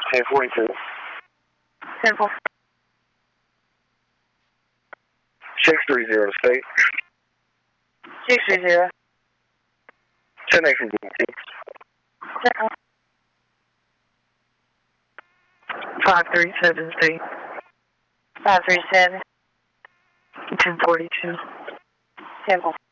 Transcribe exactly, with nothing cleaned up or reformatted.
ten forty-two. ten four. six three zero state. six three zero. ten eight from Bookie. five three seven state. five three seven. ten forty-two. ten four.